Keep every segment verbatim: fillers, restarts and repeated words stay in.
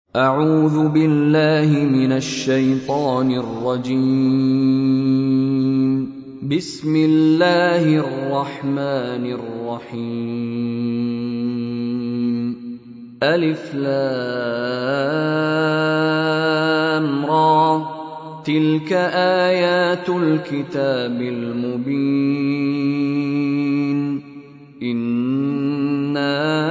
أعوذ بالله من الشيطان الرجيم. بسم الله الرحمن الرحيم. ألف لام را، تلك آيات الكتاب المبين. إنا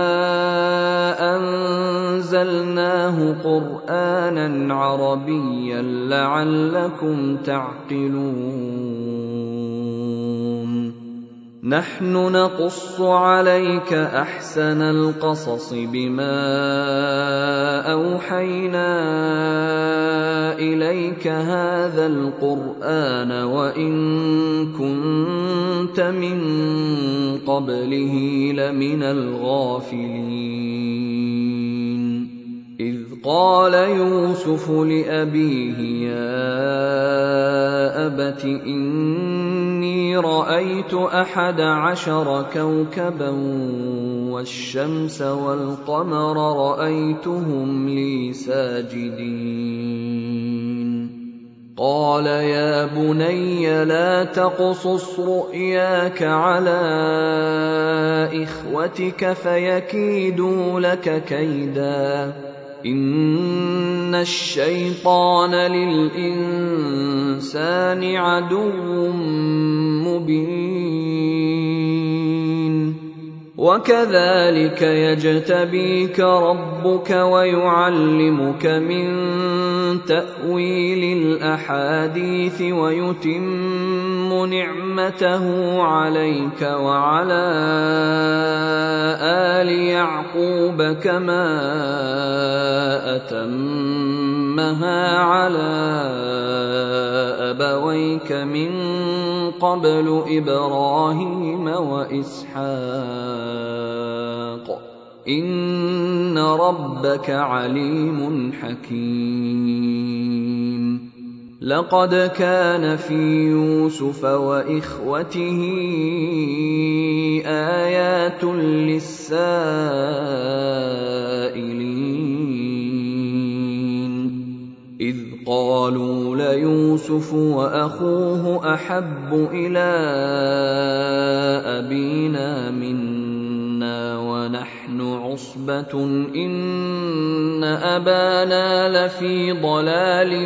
أنزلناه قرآنا عربيا لعلكم تعقلون. نحن نقص عليك أحسن القصص بما أوحينا إليك هذا القرآن وإن كنت من قبله لمن الغافلين. إذ قال يوسف لأبيه يا أبت إني رأيت أحد عشر كوكبا والشمس والقمر رأيتهم لي ساجدين. قال يا بني لا تقصص رؤياك على إخوتك فيكيدوا لك كيدا، إن الشيطان للإنسان عدو مبين. وكذلك يجتبيك ربك ويعلمك من تأويل الأحاديث ويتم نعمته عليك وعلى آل يعقوب كما أتمها على أبويك من قبل إبراهيم وإسحاق، إن ربك عليم حكيم. لقد كان في يوسف وإخوته آيات للسائلين، إذ قالوا ليوسف وأخوه أحب إلى أبينا منا ونحن عصبة إن أبانا لفي ضلال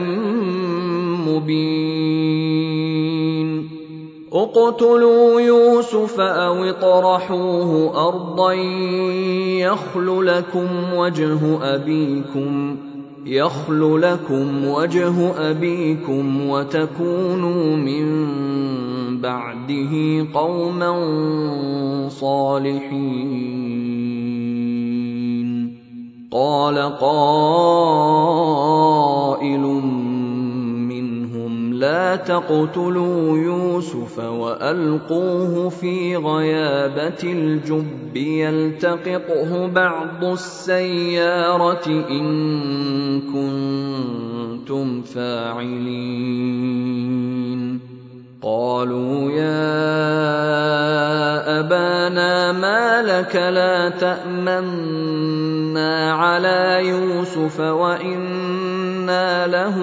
مبين. اقتلوا يوسف أو اطرحوه أرضا يخل لكم وجه أبيكم يخل لكم وجه أبيكم وتكونوا من بعده قوما صالحين. قال قائل منهم لا تقتلوا يوسف وألقوه في غيابة الجب يلتقطه بعض السيارة إن كنتم فاعلين. قالوا يا أبانا ما لك لا تأمنا على يوسف وإنا له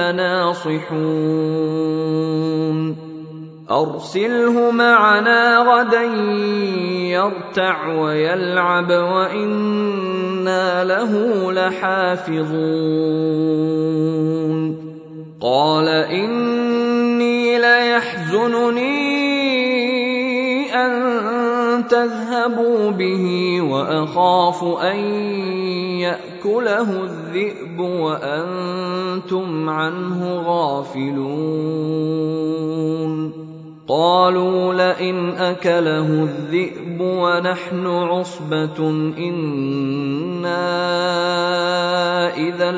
لناصحون. أرسله معنا غدا يرتع ويلعب وإنا له لحافظون. قال إني ليحزنني أن تذهبوا به وأخاف أن يأكله الذئب وأنتم عنه غافلون. قالوا لئن أكله الذئب ونحن عصبة إنا إذا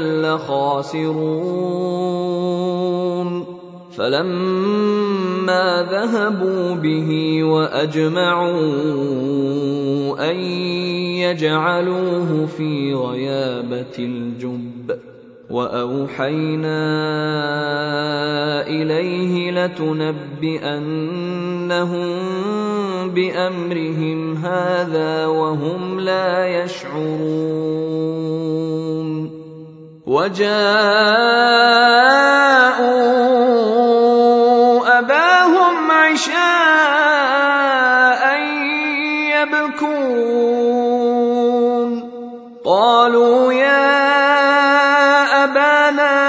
لخاسرون. فلما ذهبوا به وأجمعوا أن يجعلوه في غيابة الجب وأوحينا إليه لتنبئنهم بأمرهم هذا وهم لا يشعرون وجاءوا أباهم عشاء يبكون قالوا يا أبانا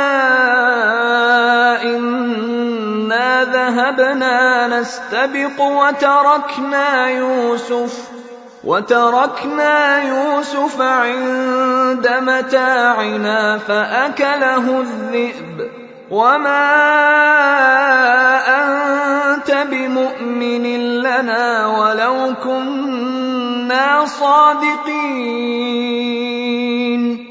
إنا ذهبنا نستبق وتركنا يوسف وتركنا يوسف عند متاعنا فأكله الذئب وما أنت بمؤمن لنا ولو كنا صادقين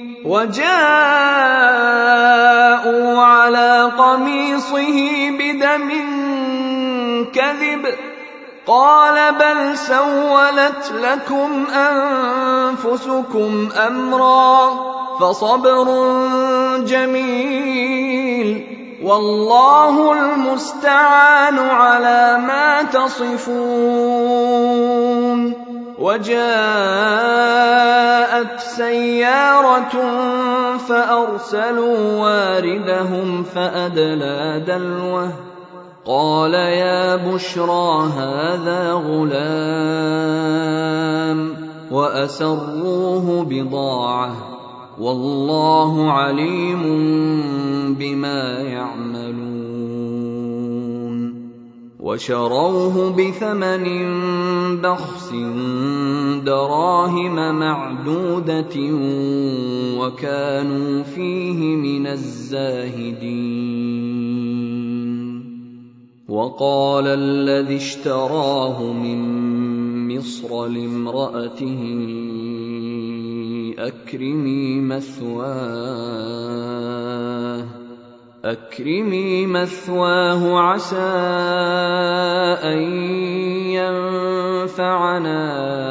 وجاءوا على قميصه بدم كذب قال بل سولت لكم أنفسكم أمرا فصبر جميل والله المستعان على ما تصفون. وجاءت سيارة فأرسلوا واردهم فأدلى دلوه قال يا بشرى هذا غلام وأسروه بضاعة والله عليم بما يعملون. وشروه بثمن بخس دراهم معدودة وكانوا فيه من الزاهدين. وقال الذي اشتراه من مصر لامرأته أكرمي مثواه أكرمي مثواه عسى أن ينفعنا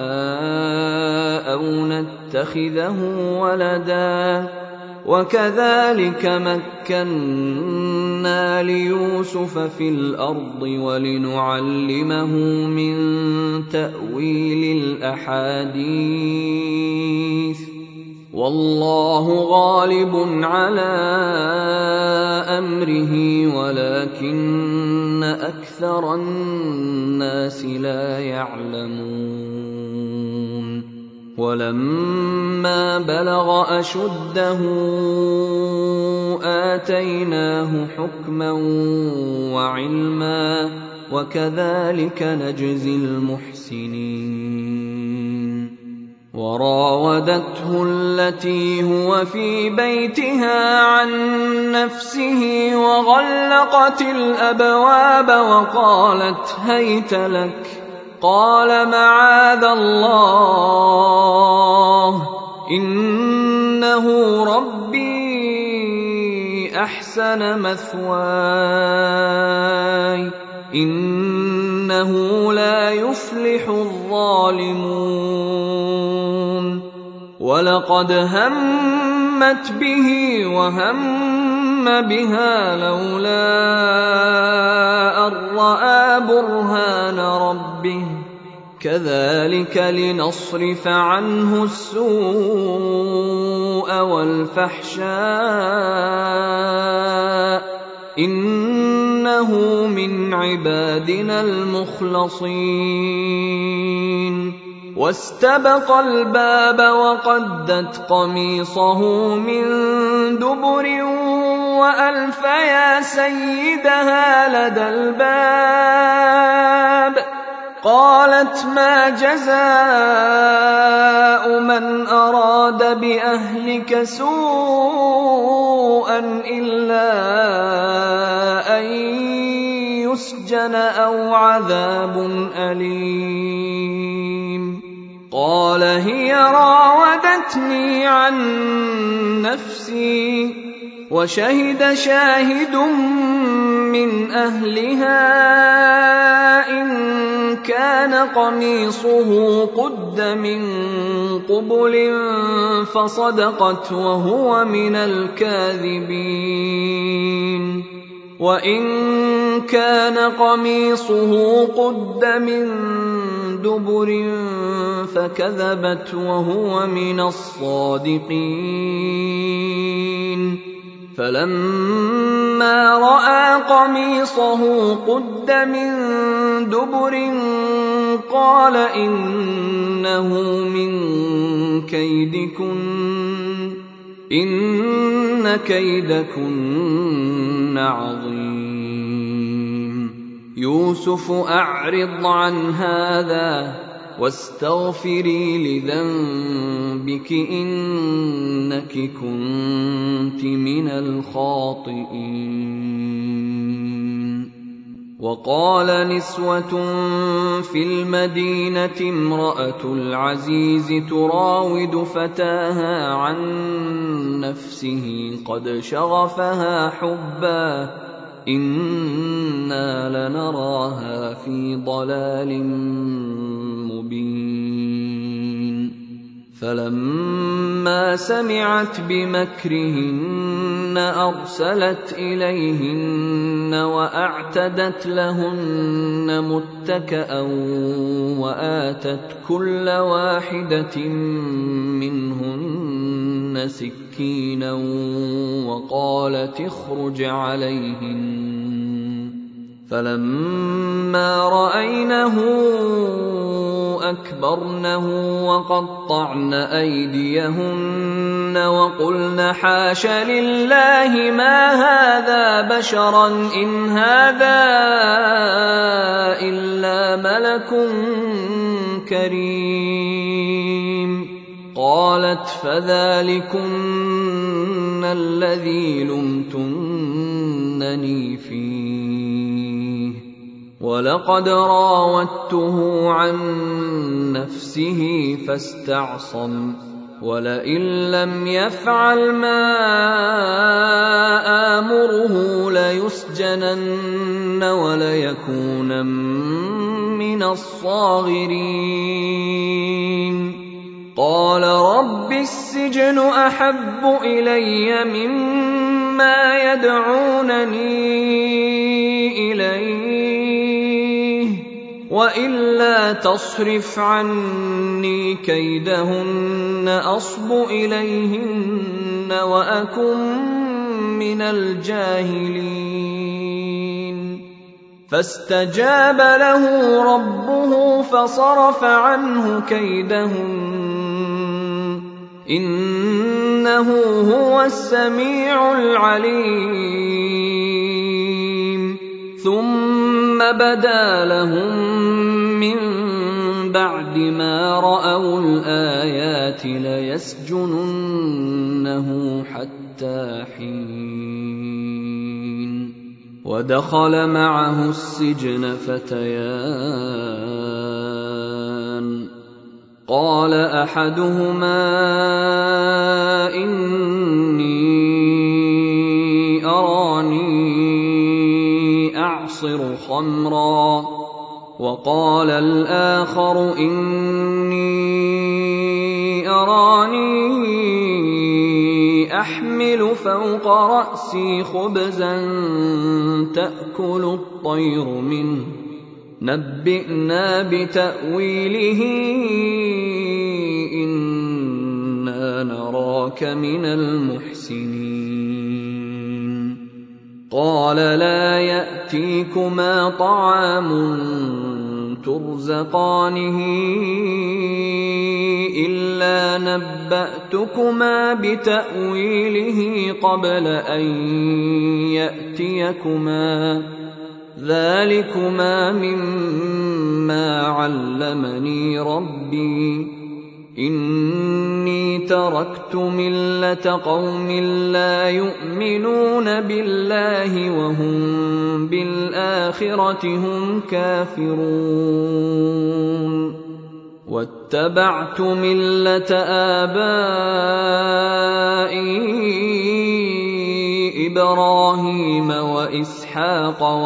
أو نتخذه ولدا وكذلك مكنا ليوسف في الأرض ولنعلمه من تأويل الأحاديث والله غالب على أمره ولكن أكثر الناس لا يعلمون. ولما بلغ أشده آتيناه حكما وعلما وكذلك نجزي المحسنين. وراودته التي هو في بيتها عن نفسه وغلقت الأبواب وقالت هيت لك قال معاذ الله إنه ربي أحسن مثواي إنه لا يفلح الظالمون. ولقد همت به وهم بها لولا أن رأى برهان ربه كذلك لنصرف عنه السوء والفحشاء إنه من عبادنا المخلصين. واستبق الباب وقدت قميصه من دبر وألف يا سيدها لدى الباب قالت ما جزاء من أراد بأهلك سوءا إلا أن يسجن أو عذاب أليم. قال هي راودتني عن نفسي وشهد شاهد من أهلها إن كان قميصه قد من قبل فصدقت وهو من الكاذبين وإن كان قميصه قد من دبر فكذبت وهو من الصادقين فلما رأى قميصه قد من دبر قال إنه من كيدكن إن كيدكن عظيم يوسف أعرض عن هذا واستغفري لذنبك إنك كنت من الخاطئين. وقال نسوة في المدينة امرأة العزيز تراود فتاها عن نفسه قد شغفها حبا إنا لنراها في ضلال مبين. فلما سمعت بمكرهن أرسلت إليهن وأعتدت لهن متكأ وآتت كل واحدة منهن سكينا وقالت اخرج عليهن فلما رأينه أكبرنه وقطعن أيديهن وقلن حاش لله ما هذا بشرا إن هذا إلا ملك كريم. قالت فذلكن الذي لمتنني فيه ولقد راودته عن نفسه فاستعصم ولئن لم يفعل ما آمره ليسجنن وليكونن من الصاغرين. قال رب السجن أحب إلي مما يدعونني إليه وإلا تصرف عني كيدهن أصب إليهن وأكن من الجاهلين. فاستجاب له ربه فصرف عنه كيدهن إنه هو السميع العليم. ثم بدا لهم من بعد ما رأوا الآيات ليسجننه حتى حين. ودخل معه السجن فتيان قال أحدهما إني أراني أعصر خمرا وقال الآخر إني أراني أحمل فوق رأسي خبزا تأكل الطير منه نبئنا بتأويله إنا نراك من المحسنين. قال لا يأتيكما طعام ترزقانه إلا نبأتكما بتأويله قبل أن يأتيكما ذلكما مما علمني ربي إني تركت ملة قوم لا يؤمنون بالله وهم بالآخرة هم كافرون واتبعت ملة آبائي إبراهيم وإسحاق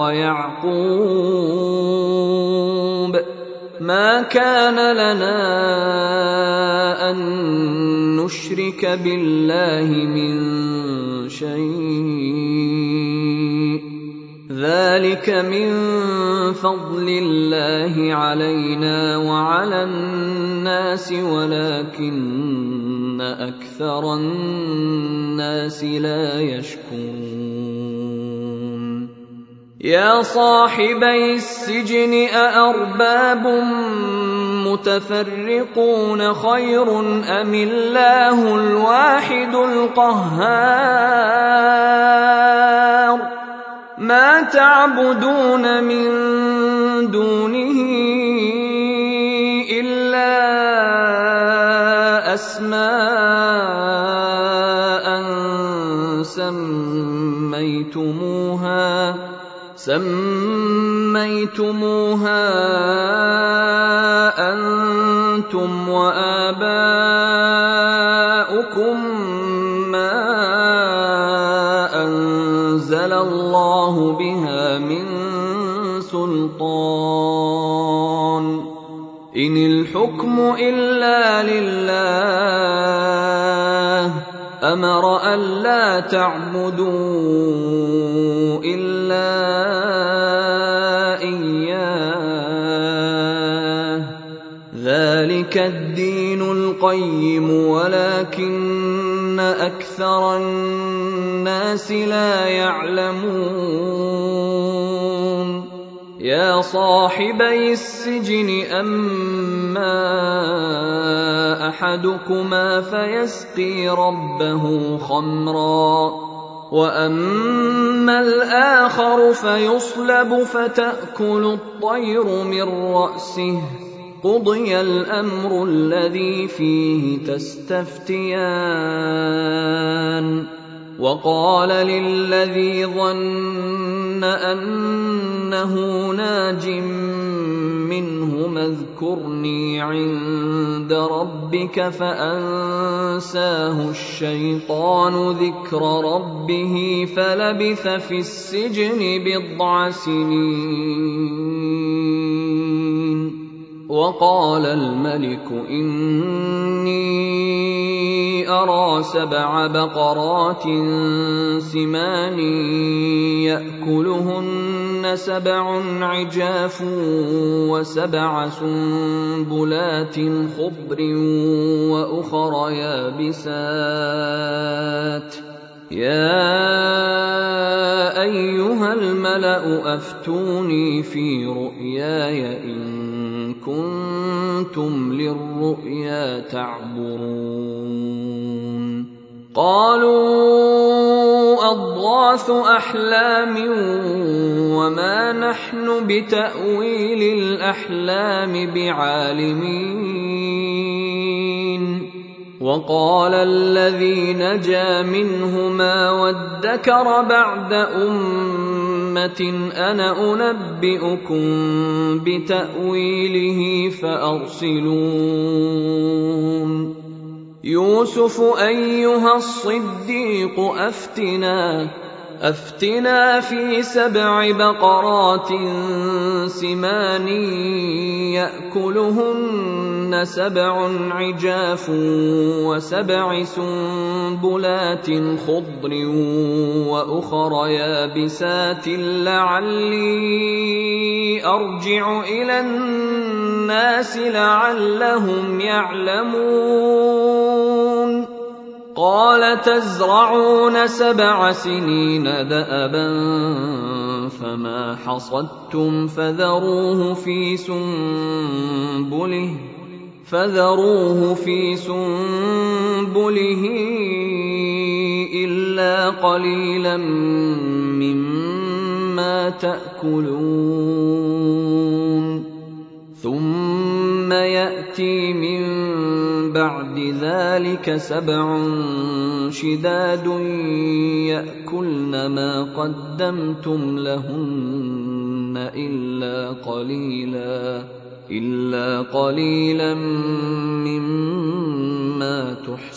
ويعقوب ما كان لنا أن نشرك بالله من شيء ذلك من فضل الله علينا وعلى الناس ولكن أكثر الناس لا يشكرون يا صاحبي السجن أأرباب متفرقون خير أم الله الواحد القهار ما تعبدون من دونه إلا أسماء سميتموها سميتموها أنتم وآباؤكم ما أنزل الله بها من سلطان إن الحكم إلا لله أمر ألا تعبدوا إلا إياه ذلك الدين القيم ولكن أكثر الناس لا يعلمون يا صاحبي السجن أما أحدكما فيسقي ربه خمرا وأما الآخر فيصلب فتأكل الطير من رأسه قضي الأمر الذي فيه تستفتيان وقال للذي ظن أنه ناج منهما اذكرني عند ربك فأنساه الشيطان ذكر ربه فلبث في السجن بضع سنين وقال الملك إني أرى سبع بقرات سمان يأكلهن سبع عجاف وسبع سنبلات خضر وأخر يابسات يا أيها الملأ أفتوني في رؤياي إن كنتم للرؤيا تعبرون قالوا أضغاث أحلام وما نحن بتأويل الأحلام بعالمين وقال الذي نجا منهما وادكر بعد أمة أنا أنبئكم بتأويله فأرسلون يوسف أيها الصديق أفتنا أفتنا في سبع بقرات سمان يأكلهن سبع عجاف وسبع سنبلات خضر وأخر يابسات لعلي أرجع إلى الناس لعلهم يعلمون قال تزرعون سبع سنين دأبا فما حصدتم فذروه في سنبله فذروه في سنبله إلا قليلا مما تأكلون ثم يأتي من بعد ذلك سبع شداد يأكلن ما قدمتم لهن إلا قليلا إلا قليلا مما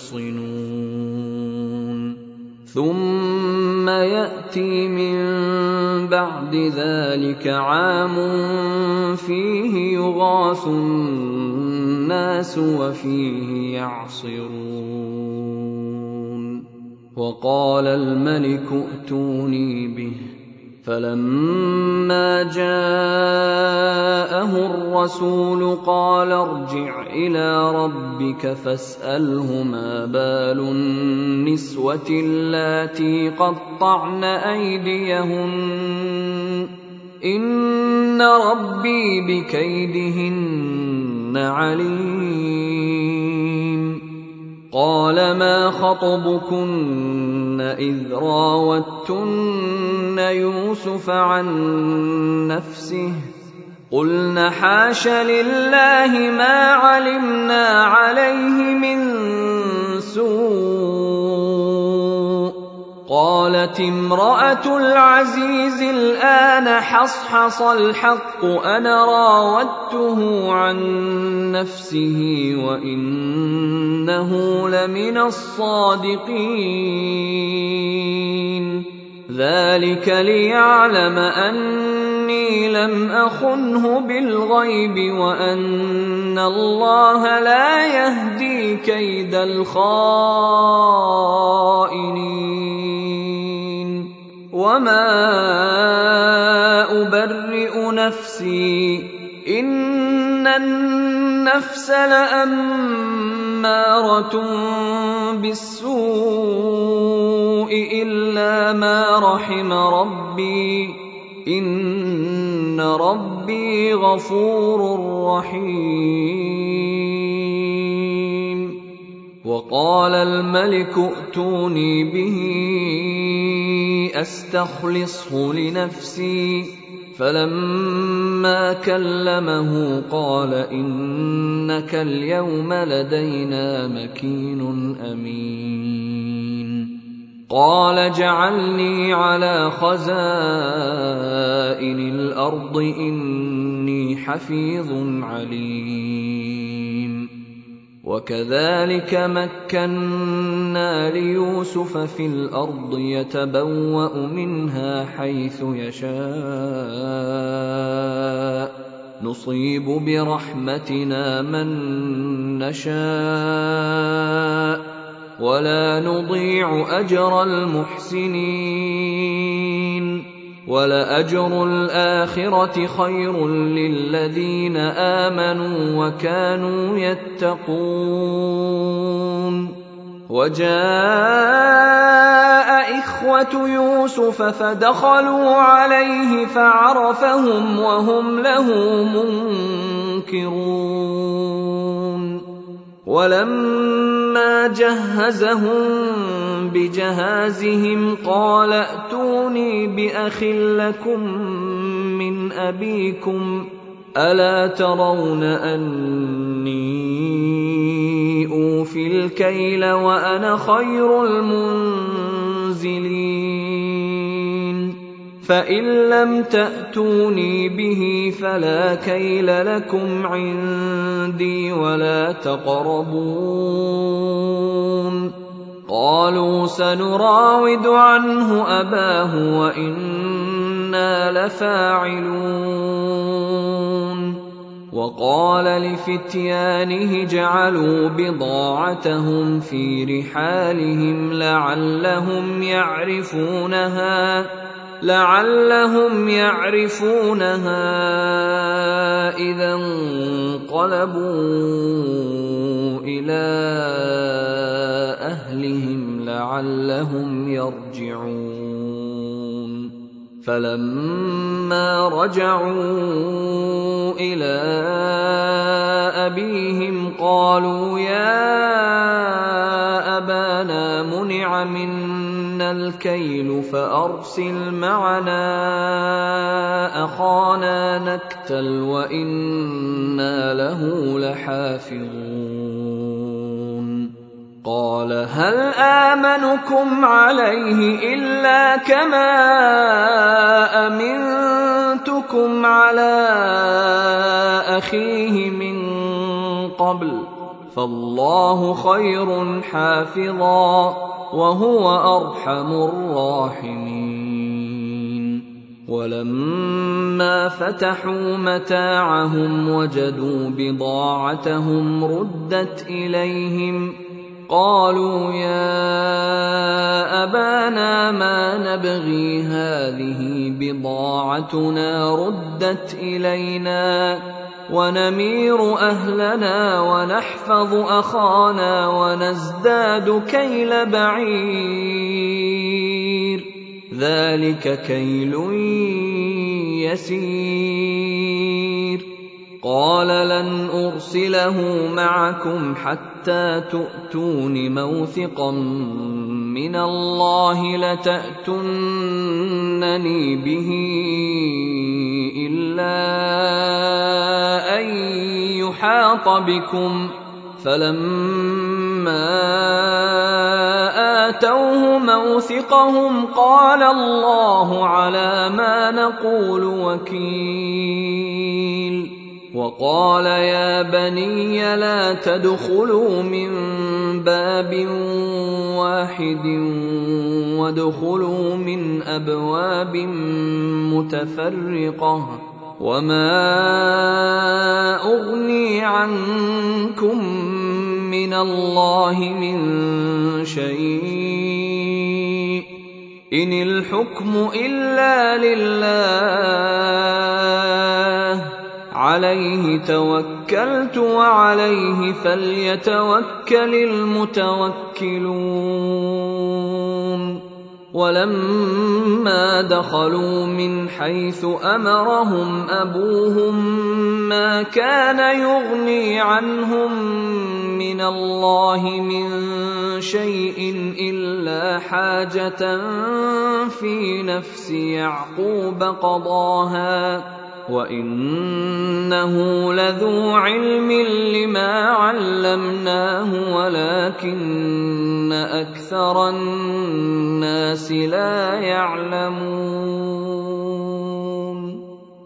تحصنون ثم يأتي من بعد ذلك عام فيه يغاث الناس وفيه يعصرون وقال الملك ائتوني به فلما جاءه الرسول قال ارجع إلى ربك فاسأله ما بال النسوة اللاتي قطعن أيديهن إن ربي بكيدهن عليم. قال ما خطبكن إذ راوتن يوسف عن نفسه قلن حاش لله ما علمنا عليه من سوء. قالت امرأة العزيز الآن حصحص الحق أنا راودته عن نفسه وإنه لمن الصادقين. ذلك ليعلم أني لم أخنه بالغيب وأن الله لا يهدي كيد الخائنين. وما أبرئ نفسي إن النفس لأمارة بالسوء إلا ما رحم ربي إن ربي غفور رحيم. وقال الملك ائتوني به أستخلصه لنفسي فلما كلمه قال إنك اليوم لدينا مكين أمين. قال اجعلني على خزائن الأرض إني حفيظ عليم. وكذلك مكنا ليوسف في الأرض يتبوأ منها حيث يشاء نصيب برحمتنا من نشاء ولا نضيع أجر المحسنين. ولأجر الآخرة خير للذين آمنوا وكانوا يتقون. وجاء إخوة يوسف فدخلوا عليه فعرفهم وهم له منكرون. ولما جهزهم بجهازهم قال ائتوني بأخ لكم من أبيكم ألا ترون أني أوفي الكيل وأنا خير المنزلين. فإن لم تأتوني به فلا كيل لكم عندي ولا تقربون. قالوا سنراود عنه أباه وإنا لفاعلون. وقال لفتيانه جعلوا بضاعتهم في رحالهم لعلهم يعرفونها لعلهم يعرفونها إذا انقلبوا إلى أهلهم لعلهم يرجعون. فلما رجعوا إلى أبيهم قالوا يا أبانا منع منا الكيل فأرسل معنا أخانا نكتل وإنا له لحافظون. قال هل آمنكم عليه إلا كما أمنتكم على أخيه من قبل فالله خير حافظا وهو أرحم الراحمين. ولما فتحوا متاعهم وجدوا بضاعتهم ردت إليهم قالوا يا أبانا لنا ما نبغي هذه بضاعتنا ردت إلينا ونمير أهلنا ونحفظ أخانا ونزداد كيل بعير ذلك كيل يسير. قال لن أرسله معكم حتى تؤتون موثقا من الله لتأتونني به إلا أن يحاط بكم. فلما آتوه موثقهم قال الله على ما نقول وكيل. وقال يا بني لا تدخلوا من باب واحد وادخلوا من أبواب متفرقة وما أغني عنكم من الله من شيء إن الحكم إلا لله عليه توكلت وعليه فليتوكل المتوكلون. ولما دخلوا من حيث أمرهم أبوهم ما كان يغني عنهم من الله من شيء إلا حاجة في نفس يعقوب قضاها وإنه لذو علم لما علمناه ولكن أكثر الناس لا يعلمون.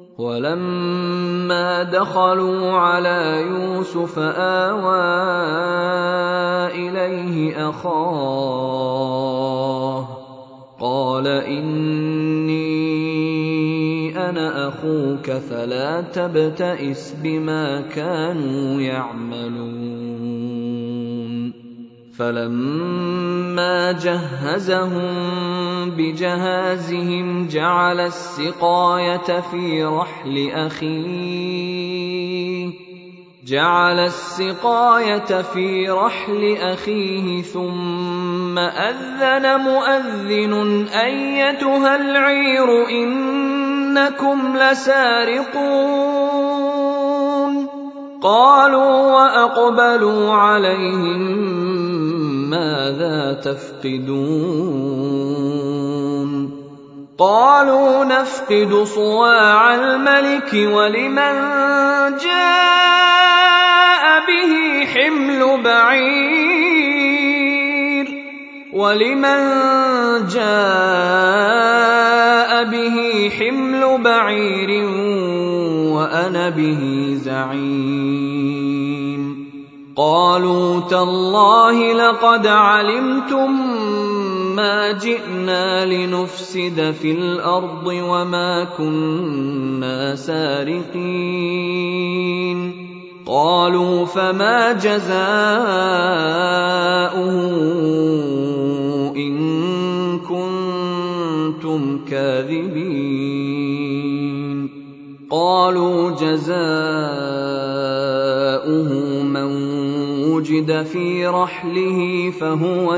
ولما دخلوا على يوسف آوى إليه أخاه قال إني أنا أخوك فلا تبتئس بما كانوا يعملون. فلما جهزهم بجهازهم جعل السقاية في رحل أخيه جعل السقاية في رحل أخيه ثم أذن مؤذن أيتها العير إنكم لسارقون. قالوا وأقبلوا عليهم ماذا تفقدون؟ قالوا نفقد صواع الملك ولمن جاء به حمل بعير ولمن جاء به حمل بعير وأنا به زعيم. قالوا تالله لقد علمتم ما جئنا لنفسد في الأرض وما كنا سارقين. قالوا فما جزاؤه إن كنتم كاذبين؟ قالوا جزاؤه من وجد في رحله فهو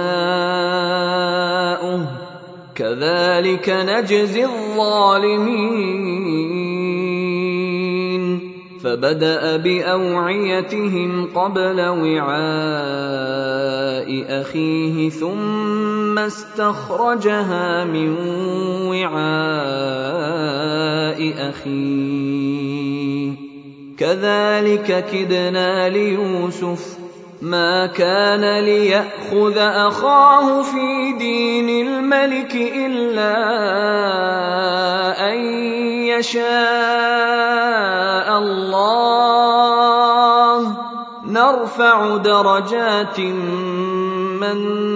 جزاؤه كذلك نجزي الظالمين. فبدأ بأوعيتهم قبل وعاء أخيه ثم استخرجها من وعاء أخيه كذلك كدنا ليوسف ما كان ليأخذ أخاه في دين الملك إلا أن يشاء الله نرفع درجات من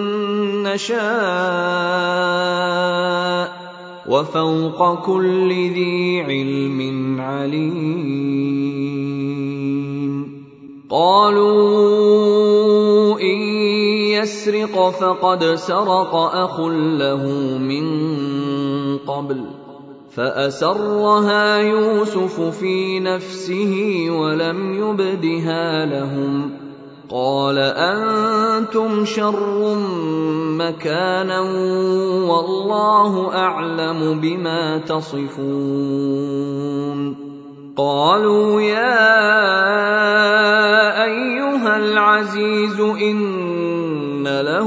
نشاء وفوق كل ذي علم عليم. قالوا إن يسرق فقد سرق أخ له من قبل فأسرها يوسف في نفسه ولم يبدها لهم قال أنتم شر مكانا والله أعلم بما تصفون قالوا يا أيها العزيز إن له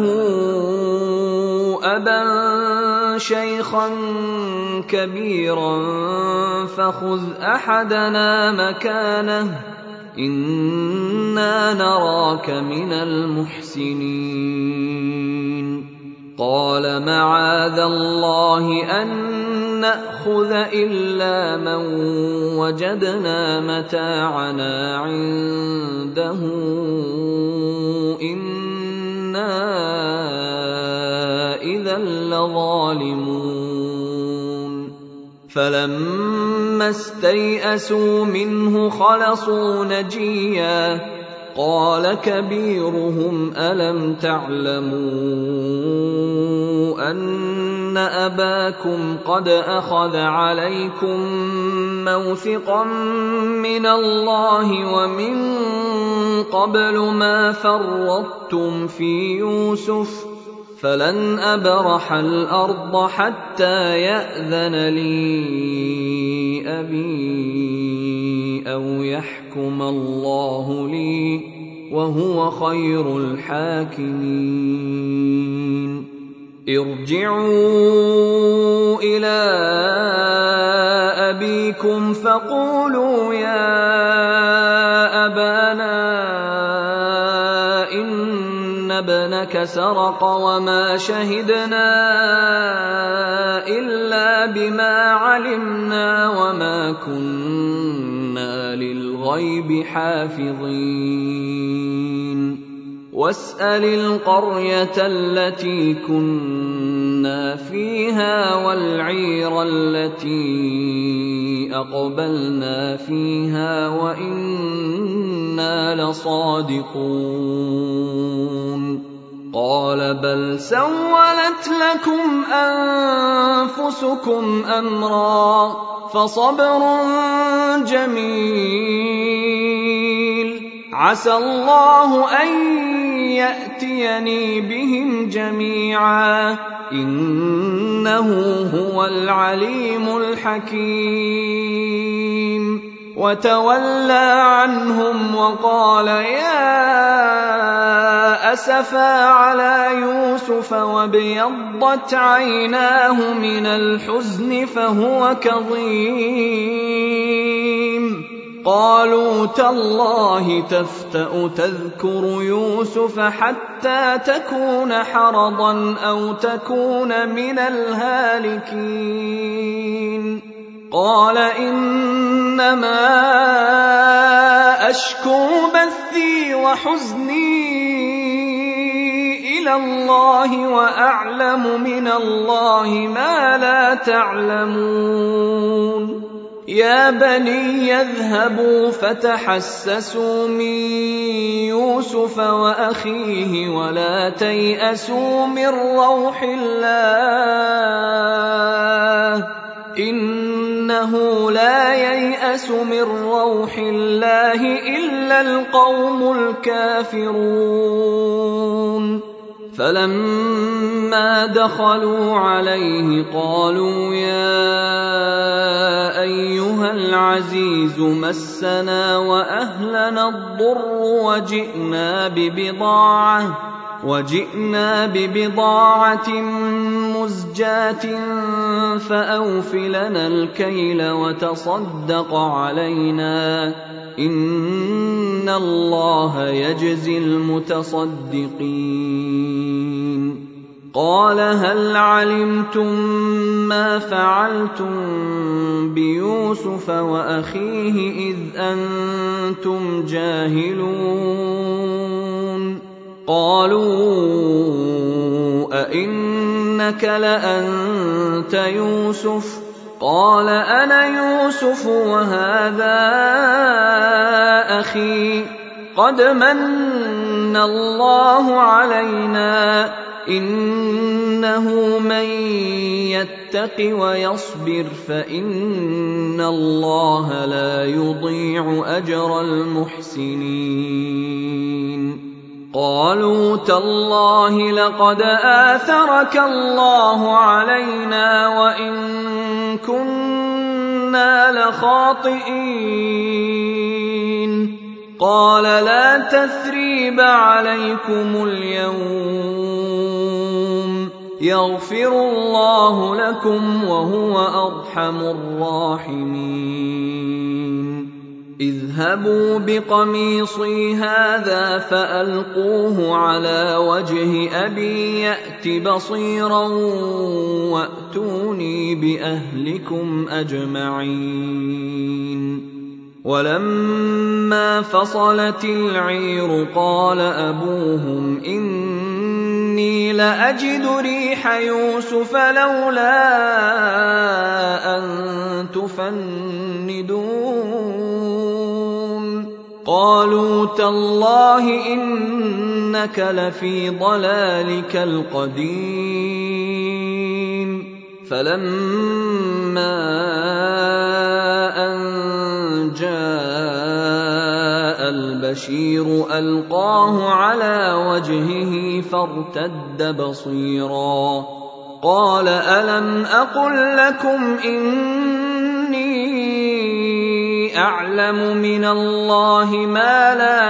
أبا شيخا كبيرا فخذ أحدنا مكانه إنا نراك من المحسنين قال معاذ الله أن نأخذ إلا من وجدنا متاعنا عنده إنا إذا لظالمون فلما استيئسوا منه خلصوا نجيا قال كبيرهم ألم تعلموا أن أباكم قد أخذ عليكم موثقا من الله ومن قبل ما فرطتم في يوسف فلن أبرح الأرض حتى يأذن لي أبي أو يحكم الله لي وهو خير الحاكمين ارجعوا إلى أبيكم فقولوا يا أبانا إن ابنك سرق وما شهدنا إلا بما علمنا وما كنا للغيب حافظين واسأل القرية التي كنا فيها والعير التي أقبلنا فيها وإنا لصادقون قال بل سولت لكم أنفسكم أمرا فصبر جميل عسى الله أن يأتيني بهم جميعا إنه هو العليم الحكيم وتولى عنهم وقال يا أسفا على يوسف وابيضت عيناه من الحزن فهو كظيم قالوا تالله تفتأ تذكر يوسف حتى تكون حرضا أو تكون من الهالكين قال إنما أشكو بثي وحزني إلى الله وأعلم من الله ما لا تعلمون يا بني يذهبوا فتحسسوا من يوسف وأخيه ولا تيأسوا من روح الله إنه لا ييأس من روح الله إلا القوم الكافرون فلما دخلوا عليه قالوا يا أيها العزيز مسنا وأهلنا الضر وجئنا ببضاعة وجئنا ببضاعة مزجاة فأوف لنا الكيل وتصدق علينا إن الله يجزي المتصدقين قال هل علمتم ما فعلتم بيوسف وأخيه إذ أنتم جاهلون قالوا أئنك لأنت يوسف قال أنا يوسف وهذا أخي قد من مَنَّ اللَّهُ عَلَيْنَا إِنَّهُ مَن يَتَّقِ وَيَصْبِرْ فَإِنَّ اللَّهَ لَا يُضِيعُ أَجْرَ الْمُحْسِنِينَ قَالُوا تَاللَّهِ لَقَدْ آثَرَكَ اللَّهُ عَلَيْنَا وَإِن كُنَّا لَخَاطِئِينَ قَالَ لَا تَثْرِيبَ عَلَيْكُمُ الْيَوْمَ يَغْفِرُ اللَّهُ لَكُمْ وَهُوَ أَرْحَمُ الرَّاحِمِينَ اذْهَبُوا بِقَمِيصِي هَٰذَا فَأَلْقُوهُ عَلَىٰ وَجْهِ أَبِي يَأْتِ بَصِيرًا وَأْتُونِي بِأَهْلِكُمْ أَجْمَعِينَ وَلَمَّا فَصَلَتِ الْعِيرُ قَالَ أَبُوهُمْ إِنِّي لَأَجِدُ رِيحَ يُوسُفَ لَوْلَا أَن تُفَنِّدُونِ قَالُوا تَاللَّهِ إِنَّكَ لَفِي ضَلَالِكَ الْقَدِيمِ فَلَمَّا أَن جَاءَ الْبَشِيرُ أَلْقَاهُ عَلَىٰ وَجْهِهِ فَارْتَدَّ بَصِيرًا قَالَ أَلَمْ أَقُل لَّكُمْ إِنِّي أَعْلَمُ مِنَ اللَّهِ مَا لَا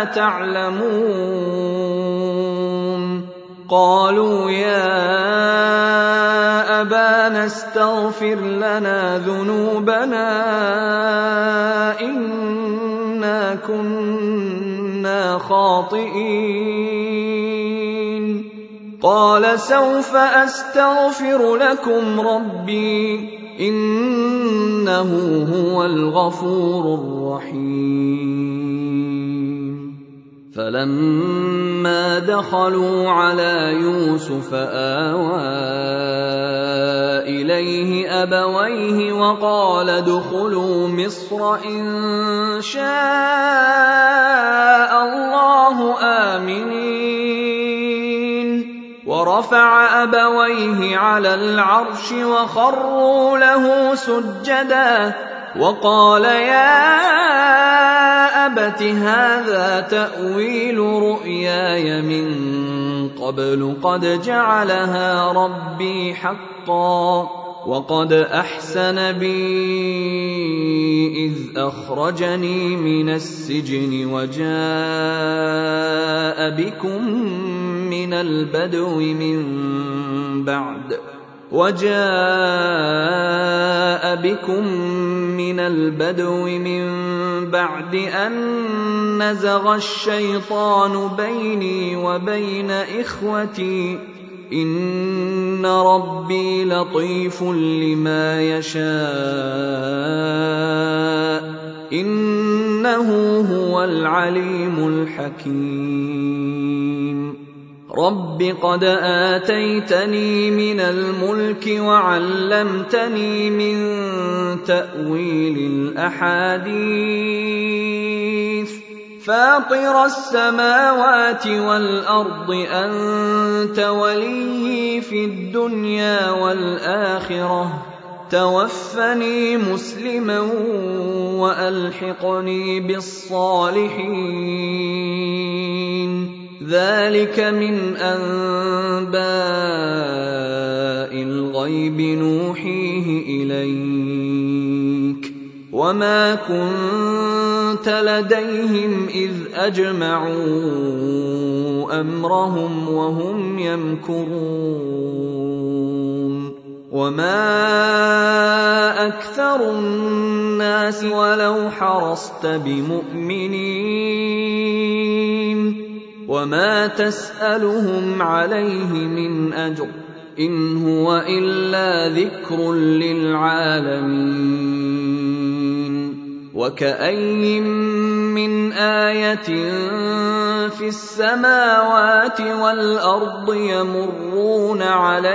تَعْلَمُونَ قَالُوا يَا أَبَانَا اسْتَغْفِرْ لَنَا ذُنُوبَنَا إِنَّا كُنَّا خَاطِئِينَ قَالَ سَوْفَ أَسْتَغْفِرُ لَكُمْ رَبِّي إِنَّهُ هُوَ الْغَفُورُ الرَّحِيمُ فَلَمَّا دَخَلُوا عَلَىٰ يُوسُفَ آوَىٰ إِلَيْهِ أَبَوَيْهِ وَقَالَ ادْخُلُوا مِصْرَ إِن شَاءَ اللَّهُ آمِنِينَ وَرَفَعَ أَبَوَيْهِ عَلَى الْعَرْشِ وَخَرُّوا لَهُ سُجَّدًا وَقَالَ يَا أَبَتِ هَٰذَا تَأْوِيلُ رُؤْيَايَ مِن قَبْلُ قَدْ جَعَلَهَا رَبِّي حَقًّا وَقَدْ أَحْسَنَ بِي إِذْ أَخْرَجَنِي مِنَ السِّجْنِ وَجَاءَ بِكُم مِّنَ الْبَدْوِ مِن بَعْدِ وَجَاءَ بِكُم مِّنَ الْبَدْوِ مِن بَعْدِ أَن نَّزَغَ الشَّيْطَانُ بَيْنِي وَبَيْنَ إِخْوَتِي إِنَّ رَبِّي لَطِيفٌ لِّمَا يَشَاءُ إِنَّهُ هُوَ الْعَلِيمُ الْحَكِيمُ رَبِّ قَدْ آتَيْتَنِي مِنَ الْمُلْكِ وَعَلَّمْتَنِي مِن تَأْوِيلِ الْأَحَادِيثِ فَاطِرَ السَّمَاوَاتِ وَالْأَرْضِ أَنتَ وَلِيِّي فِي الدُّنْيَا وَالْآخِرَةِ تَوَفَّنِي مُسْلِمًا وَأَلْحِقْنِي بِالصَّالِحِينَ ذَلِكَ مِنْ أَنبَاءِ الْغَيْبِ نُوحِيهِ إِلَيْكَ وَمَا كُنتَ لَدَيْهِمْ إِذْ أَجْمَعُوا أَمْرَهُمْ وَهُمْ يَمْكُرُونَ وَمَا أَكْثَرُ النَّاسِ وَلَوْ حَرَصْتَ بِمُؤْمِنِينَ وَمَا تَسْأَلُهُمْ عَلَيْهِ مِنْ أَجْرٍ إِنْ هُوَ إِلَّا ذِكْرٌ لِّلْعَالَمِينَ وَكَأَيِّن مِّنْ آيَةٍ فِي السَّمَاوَاتِ وَالْأَرْضِ يَمُرُّونَ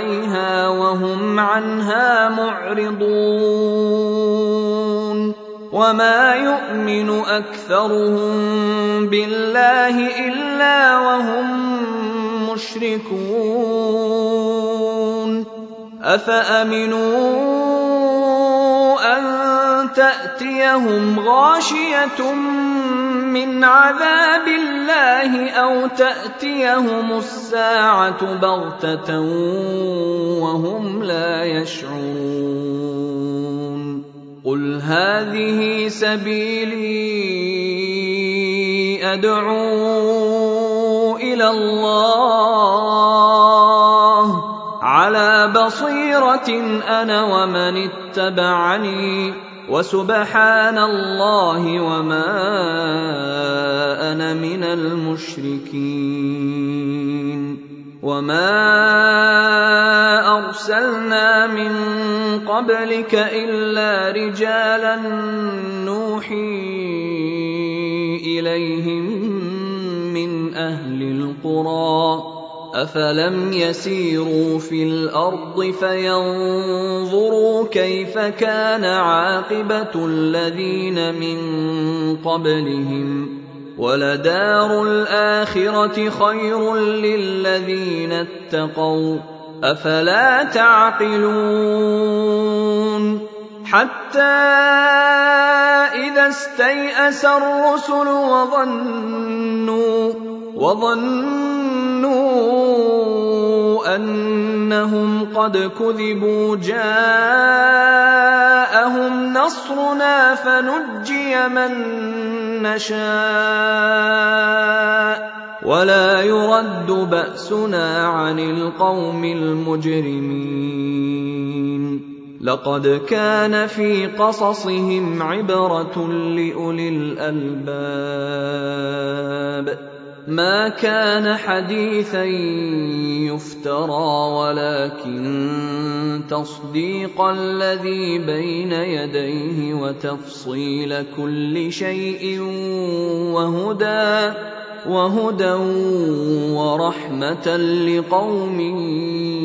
عَلَيْهَا وَهُمْ عَنْهَا مُعْرِضُونَ وما يؤمن أكثرهم بالله إلا وهم مشركون أفأمنوا أن تأتيهم غاشية من عذاب الله أو تأتيهم الساعة بغتة وهم لا يشعرون قل هذه سبيلي أدعو إلى الله على بصيرة أنا ومن اتبعني وسبحان الله وما أنا من المشركين وما أرسلنا من قبلك إلا رجالا نوحي إليهم من أهل القرى أفلم يسيروا في الأرض فينظروا كيف كان عاقبة الذين من قبلهم ولدار الآخرة خير للذين اتقوا أفلا تعقلون حتى إذا استيأس الرسل وظنوا وظنوا أنهم قد كذبوا جاءهم نصرنا فنجي من نشاء ولا يرد بأسنا عن القوم المجرمين لقد كان في قصصهم عبرة لأولي الألباب ما كان حديثا يفترى ولكن تصديق الذي بين يديه وتفصيل كل شيء وهدى وهدى ورحمة لقوم